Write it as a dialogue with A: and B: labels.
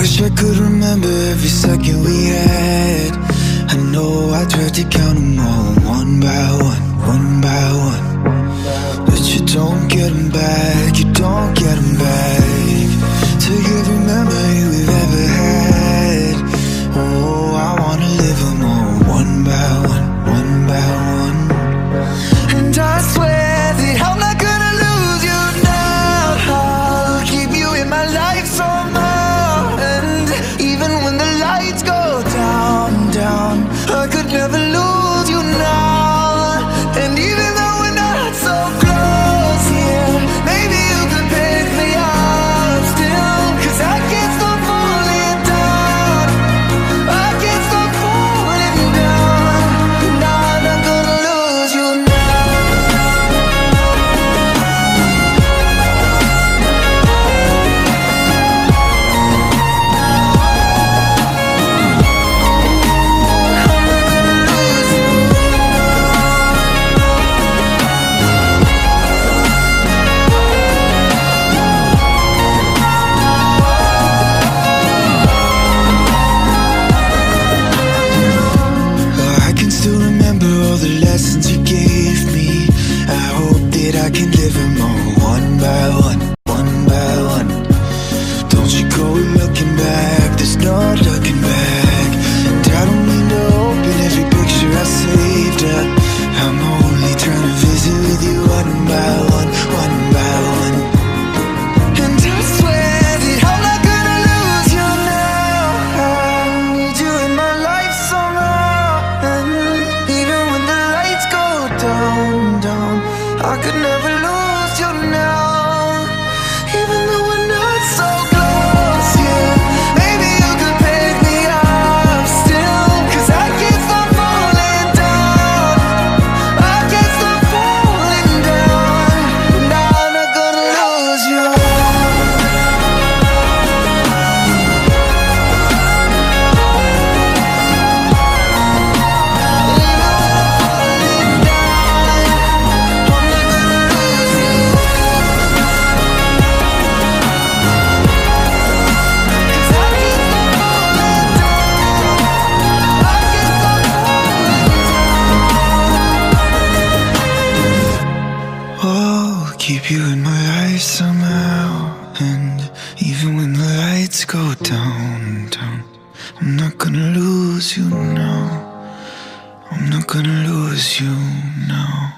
A: Wish I could remember every second we had. I know I tried to count them all, one by one, one by one. But you don't get them back, you don't get them back. Take every memory we've ever had. Oh, I wanna live them all, one by one, one by one. And I swear that I'm not gonna lose you now. I'll keep you in my life somehow. And even when the lights go down, down, I could never lose you now. And even though we're not so close, yeah, maybe you could pick me up still. 'Cause I can't stop falling down, I can't stop falling down. And I'm not gonna lose you now. I can still remember all the lessons you gave me. I hope that I can live them all, one by one, one by one. Don't you go looking back, there's no looking back. And I don't mean to open every picture I saved up. I'm only trying to visit with you one by one, one by one. And I swear that I'm not gonna lose you now. I need you in my life somehow. And even when the lights go down, down, I could never lose you now. Even though we're not so close, yeah, maybe you could pick me up still. 'Cause I can't stop falling down, I can't stop falling down. And I'm not gonna lose you. Oh, keep you in my eyes somehow. And even when the lights go down, down, I'm not gonna lose you now. I'm not gonna lose you now.